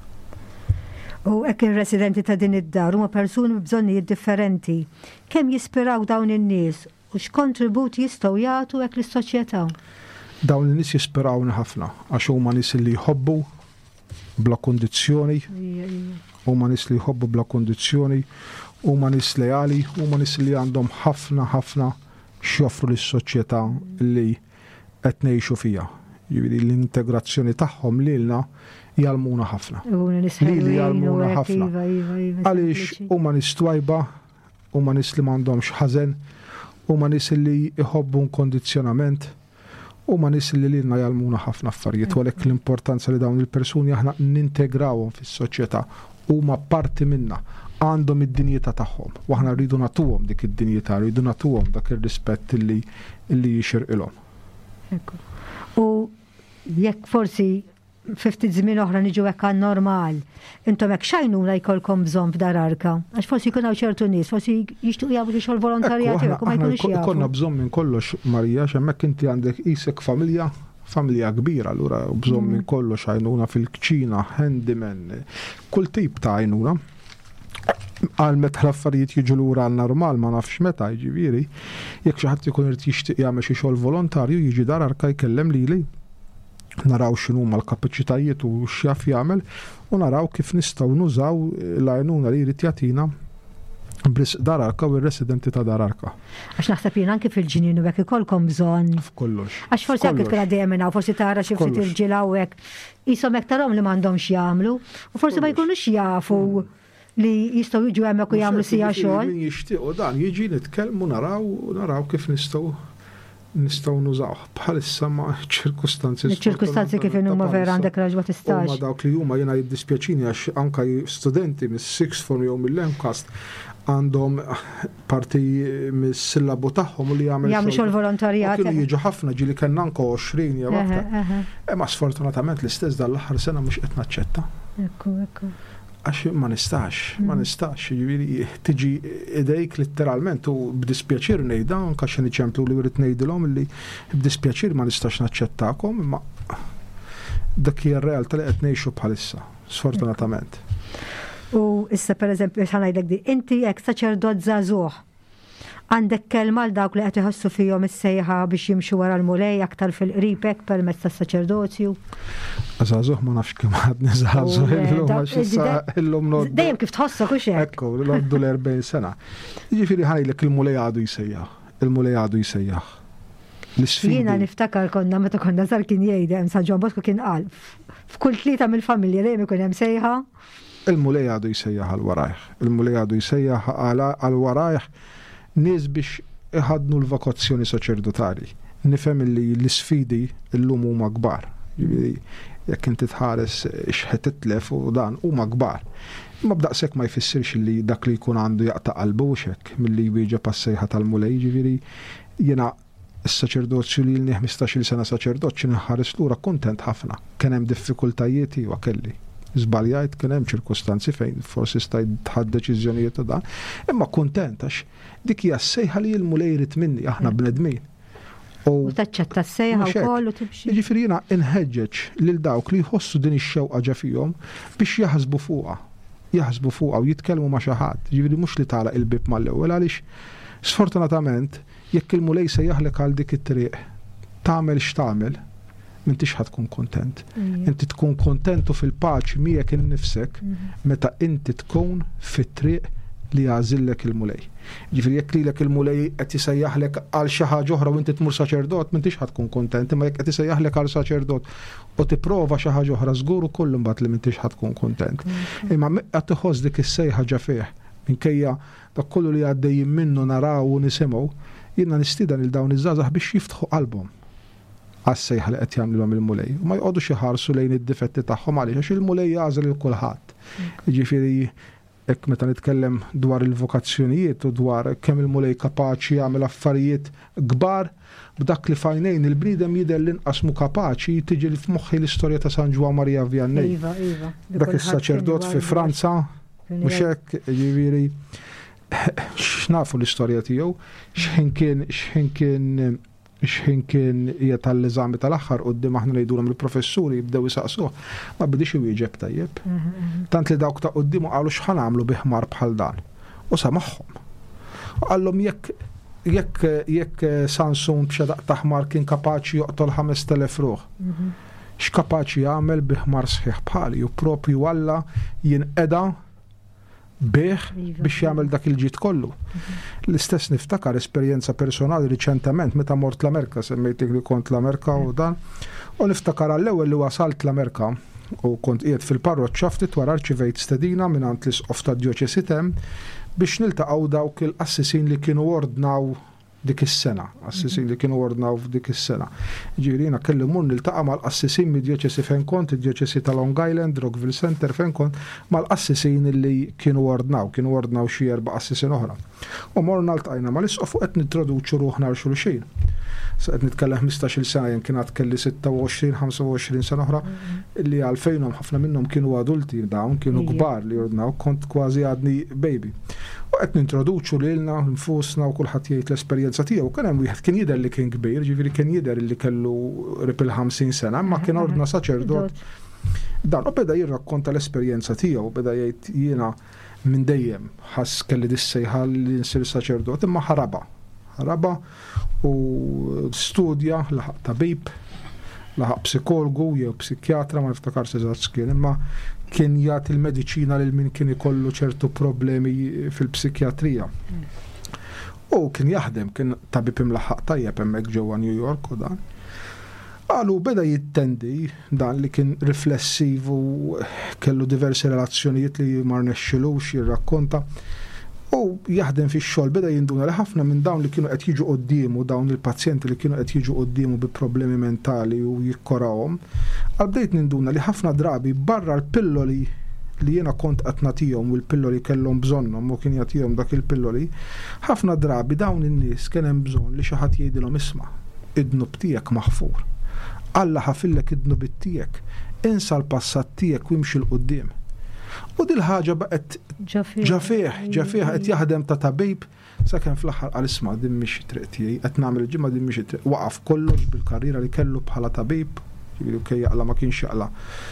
U hekk ir-residenti ta' din id-dar huma persuni b'bżonnijiet differenti. Kemm jispiraw dawn in-nies u x'kontribut jistgħu jagħtu hekk lis-soċjetà? Dawn in-nies jispirawni ħafna għax huma nies li jħobbu bla kundizzjoni, huma nies li jħobbu bla kundizzjoni huma nies lejali, huma nies li għandhom ħafna ħafna xjoffru lis-soċjetà li qed ngħixu fiha. Jiġifieri l-integrazzjoni tagħhom lilna jgħalmuna ħafna. Lili jgħalmuna ħafna. Għaliex huma nies twajba, huma nies li m'għandhomx ħażen, huma nies li jħobbu kondizzjonament, huma nies li lilna jgħalmuna ħafna affarijiet. U għalhekk l-importanza li dawn il-persuni aħna nintegrawhom fis-soċjetà huma parti minna, għandhom id-dinjità tagħhom. U aħna rridu nagħtuhom dik id-dinjità, rridu nagħtuhom dak ir-rispett li li jixirqilhom. U jekk forsi ftit żmien oħra niġu hekk normal, intom hekk xajnuna jkollkom bżonn f'dar arka. Għax forsi jkun hawn ċertu nies, forsi jixtiequ jagħmlu xogħol volontarjat jew ma jkunux jafu. Konna bżonn minn kollox, Marija, hemmhekk inti għandek isek familja, familja kbira, allura bżonn minn kollox għajnuna fil-kċina, handyman, kull tip ta' għajnuna. Għal meta l-affarijiet jiġu lura għal normal ma nafx meta jiġifieri, jekk xi ħadd ikun irid jixtieq jagħmel xi xogħol volontarju jiġi dar arka jkellem lili, naraw x'inhuma l-kapaċitajiet u x'jaf jagħmel u naraw kif nistgħu nużaw l-għajnuna li jrid jagħtina bris dar arka u r-residenti ta' dar arka. Għax naħseb jien anke fil-ġinien u hekk ikolkom bżonn. F'kollox. Għax forsi anke tkun għaddejjem minn hawn, forsi tara xi ftit irġiel hawnhekk qishom hekk tarahom li m'għandhomx jagħmlu u forsi ma jkunux jafu li jistgħu jiġu hemmhekk u jagħmlu sija xogħol. Min jixtiequ dan jiġi nitkellmu naraw naraw kif nistgħu nistgħu nużaw bħalissa ma' ċirkustanzi. Ċirkustanzi kif huma vera għandek raġwa tistax. Ma dawk li huma jiena jiddispjaċini għax anke studenti mis-sixth form jew mill-Lemcast għandhom parti mis-sillabu tagħhom li jagħmel jagħmlu xogħol volontarjat. Kienu jiġu ħafna ġieli kellna anke għoxrin jew aktar. Imma sfortunatament l-istess dal-aħħar sena mhux qed naċċetta. Ekku, ekku. Għax ma nistax, ma nistax, jiġifieri tiġi idejk letteralment u b'dispjaċir ngħidha anke xi eċemplu li wrid ngħidilhom li b'dispjaċir ma nistax naċċettakom, imma dak hija r-realtà li qed ngħixu bħalissa, sfortunatament. U issa pereżempju biex ngħidlek di, inti hekk saċerdot żagħżugħ għandek kelma għal dawk li qed iħossu fihom is-sejħa biex jimxu wara l-mulej aktar fil-qrib hekk permezz tas-saċerdozju? Żagħżugħ ma nafx kemm għadni żagħżugħ illum għax issa illum noddu. Dejjem kif tħossok hux hekk. Ekku, noddu l-erbgħin sena. Jiġifieri ħanejlek il-mulej għadu jsejjaħ, il-mulej għadu jsejjaħ. Jiena niftakar konna meta konna żgħar kien jgħidem San Ġon Bosco kien qal f'kull tlieta mill-familja dejjem ikun hemm sejħa. Il-mulej għadu jsejjaħ għal warajh, il-mulej għadu jsejjaħ għal warajh nies biex iħadnu l-vokazzjoni saċerdotali. Nifhem li l-isfidi llum huma kbar. Jekk inti tħares x'ħed titlef u dan huma kbar. Imma b'daqshekk ma jfissirx li dak li jkun għandu jaqta' qalbu hekk milli jwieġeb pas-sejħa tal-mulej, jiġifieri jiena s-saċerdozju li l-nieħ ħmistax-il sena saċerdot xi nħares lura kuntent ħafna. Kien hemm diffikultajiet iwa kelli. Żbaljajt kien hemm ċirkustanzi fejn forsi stajt tħadd deċiżjonijiet u dan, imma kuntent għax dik hija s-sejħa li l-mulej jrid minni aħna bnedmin. U taċċetta s-sejħa wkoll u timxi. Jiġifieri jiena inħeġġeġ lil dawk li jħossu din ix-xewqa ġa fihom biex jaħsbu fuqha. Jaħsbu fuqha u jitkellmu ma' xi ħadd. Jiġifieri mhux li tagħlaq il-bib mal-ewwel għaliex sfortunatament jekk il-mulej sejjaħlek għal dik it-triq tagħmel x'tagħmel m'intix ħad tkun kontent. Inti tkun kontentu fil-paċi miegħek innifsek meta inti tkun fit-triq li għażillek il-mulej. Ġifieri jekk lilek il-mulej qed isejjaħlek għal xi ħaġa oħra u inti tmur saċerdot m'intix ħad tkun kontent, imma jekk qed isejjaħlek għal saċerdot u tipprova xi ħaġa oħra żgur ukoll imbagħad li m'intix ħad tkun kontent. Imma qed tħoss dik is-sejħa ġa fih minkejja dak kollu li għaddejjin minnu naraw u nisimgħu, jiena nistieden lil dawn iż-żgħażagħ biex jiftħu qalbhom għas-sejħa li qed jagħmluhom il-mulej. U ma jqogħdux iħarsu lejn id-difetti tagħhom għaliex għax il-mulej jagħżel lil kulħadd. Jiġifieri hekk meta nitkellem dwar il-vokazzjonijiet u dwar kemm il-mulej kapaċi jagħmel affarijiet kbar, b'dak li fajnejn il-bniedem jidher l-inqas mu kapaċi tiġi f'moħħi l-istorja ta' San Ġwan Marija Vianney. Iva, iva. Dak is-saċerdot fi Franza, mhux hekk, jiġifieri x'nafu l-istorja tiegħu, x'ħin kien x'ħin kien x'ħin kien hija tal-eżami tal-aħħar quddiem aħna ngħidulhom il-professuri jibdew isaqsuh, ma bdiex iwieġeb tajjeb. Tant li dawk ta' qudiemu qalu x'ħan nagħmlu bi ħmar bħal dan. U samaħħom. Qallhom jekk jekk jekk Samson b'xedaq ta' ħmar kien kapaċi joqtol ħames telef ruħ. X'kapaċi jagħmel bi ħmar sħiħ bħali u propju Alla jinqeda beħ biex jagħmel dak il-ġid kollu. L-istess niftakar esperjenza personali riċentement meta mort l-Amerika, semmejtik li kont l-Amerika u dan, u niftakar għall-ewwel li wasalt l-Amerika u kont qiegħed fil-parroċċa ftit wara rċivejt stedina mingħand l-isqof tad-Djoċesi Tem biex niltaqgħu dawk il-qassisin li kienu ordnaw dik is-sena, qassisin li kienu ordnaw f'dik is-sena. Ġifieri kelli mmur niltaqa' mal-qassisin mid-Djoċesi fejn kont, id-Djoċesi ta' Long Island, Rockville Center fejn kont, mal-qassisin li kienu ordnaw, kienu ordnaw xi erba' qassisin oħra. U morna ltqajna mal-isqof u qed nintroduċu ruħna għal xulxin. Sa qed nitkellem ħmistax-il sena jien kien għad kelli sitta u għoxrin ħamsa u għoxrin sena oħra li għalfejnhom ħafna minnhom kienu adulti dawn, kienu kbar li ordnaw, kont kważi għadni baby. U qed nintroduċu lilna nfusna u kulħadd jgħid l-esperjenza tiegħu. Kien hemm wieħed kien jidher li kien kbir, ġifieri kien jidher li kellu rib il-ħamsin sena, imma kien ordna saċerdot. Dan u beda jirrakkonta l-esperjenza tiegħu, beda jgħid jiena minn dejjem ħass kelli dissejħa li nsir saċerdot, imma ħaraba. Ħaraba u studja laħaq tabib, laħaq psikologu jew psikjatra, ma niftakarx eżatt kien, imma kien jagħti il-mediċina lil min kien ikollu ċertu problemi fil-psikjatrija. U kien jaħdem, kien tabib imlaħaq tajjeb hemmhekk ġewwa New York u dan. Qalu beda jittendi dan li kien riflessiv u kellu diversi relazzjonijiet li ma rnexxilux jirrakkonta. U jaħdem fix-xogħol beda jinduna li ħafna minn dawn li kienu qed jiġu qudiemu, dawn il-pazjenti li kienu qed jiġu qudiemu bi problemi mentali u jikkorawhom, għal bdejt ninduna li ħafna drabi barra l-pilloli li jiena kont qed nagħtihom u l-pilloli kellhom bżonnhom u kien jagħtihom dak il-pilloli, ħafna drabi dawn in-nies kien hemm bżonn li xi ħadd jgħidilhom isma' id-dnub tiegħek maħfur. Alla ħafillek id-dnub tiegħek, insa l-passat tiegħek u imxi l-qudiem. U dil ħaġa baqet ġafieħ, ġafieħ qed jaħdem ta' tabib sakemm fl-aħħar qal isma' din mhix triq tiegħi, qed nagħmel il-ġimgħa din mhix triq. Waqaf kollox bil-karriera li kellu bħala tabib, ġifieri kien jaqla ma kienx jaqla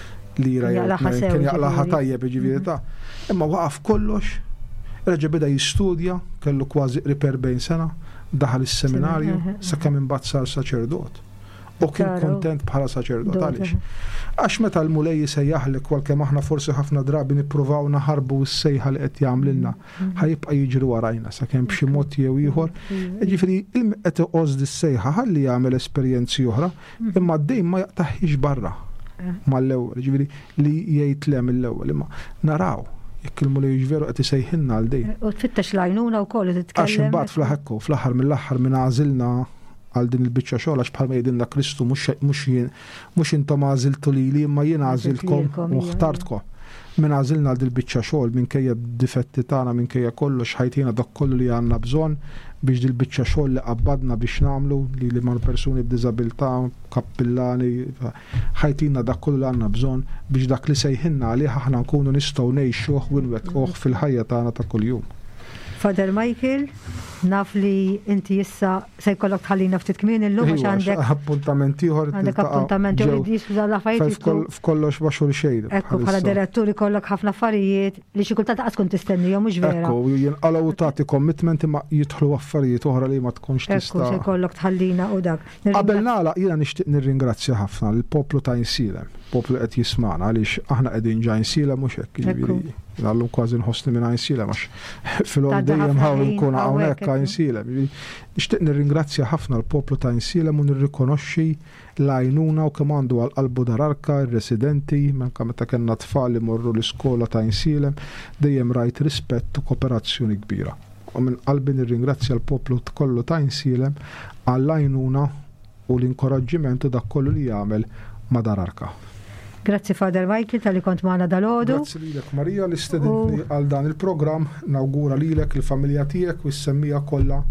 lira kien jaqla ħatajjeb ġifieri ta'. Imma waqaf kollox, reġa' beda jistudja, kellu kważi qrib erbgħin sena, daħal is-seminarju sakemm imbagħad sar saċerdot. U kien kontent bħala saċerdot għaliex. Għax meta l-mulej jisejjaħlek walkemm aħna forsi ħafna drabi nippruvaw naħarbu s-sejħa li qed jagħmlilna, ħajibqa' jiġri warajna sakemm b'xi mod jew ieħor. Jiġifieri qed iqosdi s-sejħa ħalli jagħmel esperjenzi oħra, imma dejjem ma jaqtaħħix barra mal-ewwel, jiġifieri li jgħid le mill-ewwel, imma naraw jekk il-mulej veru qed isejħilna għal dejjem. U tfittex l-għajnuna wkoll titkellem. Għax imbagħad fl-ħekku fl-aħħar mill-aħħar minn għażilna għal din il-biċċa xogħol għax bħalma jgħidilna Kristu mhux jien mhux intom għażiltu lili imma jien għażiltkom u ħtartkom. Min għażilna għal din il-biċċa xogħol minkejja d-difetti tagħna minkejja kollox ħajtina dak kollu li għandna bżonn biex din il-biċċa xogħol li qabbadna biex nagħmlu li li mal persuni b'diżabilità, kappillani, ħajtina dak kollu li għandna bżonn biex dak li sejħinna għalih aħna nkunu nistgħu ngħixuh u nwettquh fil-ħajja tagħna ta' kuljum. Father Michael, naf li inti issa se jkollok tħallina ftit kmien illum għax għandek appuntament ieħor. Għandek appuntament jew li jisfuża l-affarijiet. F'kollox baxur xejn. Ekku bħala direttur ikollok ħafna affarijiet li xi kultant qas tkun tistennihom mhux vera. Ekku, jinqalgħu tagħti commitment imma jidħlu affarijiet oħra li ma tkunx tista'. Ekku se jkollok tħallina u dak. Qabel nagħlaq jiena nixtieq nirringrazzja ħafna lill-poplu ta' Insilem, poplu qed jisma'na għaliex aħna qegħdin ġa Insilem mhux hekk jiġifieri. Għallum kważi nħossni minn Insilem għax fil-għom dejjem ħawl nkun hawnhekk ta' Insilem. Nixtieq nirringrazzja ħafna l-poplu ta' Insilem u nirrikonoxxi l-għajnuna u kemm għandu għall-qalbu dararka, ir-residenti, manka meta kellna tfal li morru l-iskola ta' Insilem, dejjem rajt rispett u kooperazzjoni kbira. U minn qalbi nirringrazzja l-poplu kollu ta' Insilem għall-għajnuna u l-inkoraġġiment dak kollu li jagħmel ma' dararka. Grazzi Father Michael tal-li kont maħna dal-ħodu. Grazzi lilek Marija li stedintni għal dan il-program, nawgura lilek il-familja tiegħek u s-semmija kollha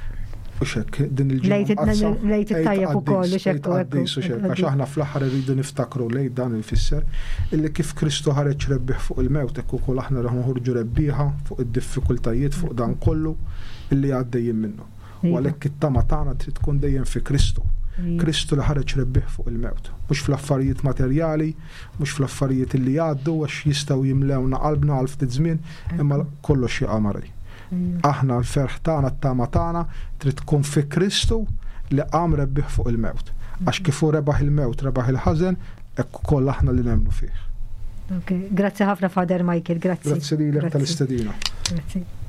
u xekk din il-ġimgħa. Lejt it-tajjeb ukoll xekk għax aħna fl-aħħar irridu niftakru lejt dan il-fisser illi kif Kristu ħareġ rebbieħ fuq il-mewt hekk ukoll aħna noħorġu rebbieħa fuq id-diffikultajiet fuq dan kollu illi għaddejjin minnu. U għalhekk it-tama tagħna trid tkun dejjem fi Kristu. Kristu li ħareġ rebbieħ fuq il-mewt. Mhux fl-affarijiet materjali, mhux fl-affarijiet li għaddu għax jistgħu jimlewna qalbna għal ftit żmien, imma kollox jaqa' marri. Aħna l-ferħ tagħna t-tama tagħna trid tkun fi Kristu li qam rebbieħ fuq il-mewt. Għax kif hu rebaħ il-mewt, rebaħ il-ħażen, hekk ukoll aħna li nemmnu fih. Ok, grazzi ħafna Father Michael, grazzi. Grazzi lilek tal-istedina. Grazzi.